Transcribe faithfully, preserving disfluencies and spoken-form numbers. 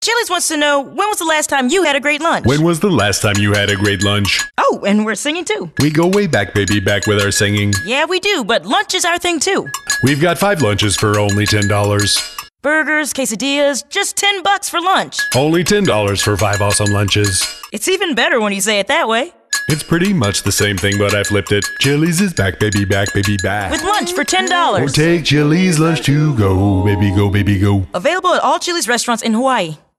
Chili's wants to know, when was the last time you had a great lunch? When was the last time you had a great lunch? Oh, and we're singing too. We go way back, baby, back with our singing. Yeah, we do, but lunch is our thing too. We've got five lunches for only ten dollars. Burgers, quesadillas, just ten bucks for lunch. Only ten dollars for five awesome lunches. It's even better when you say it that way. It's pretty much the same thing, but I flipped it. Chili's is back, baby, back, baby, back. With lunch for ten dollars. Or take Chili's lunch to go, baby, go, baby, go. Available at all Chili's restaurants in Hawaii.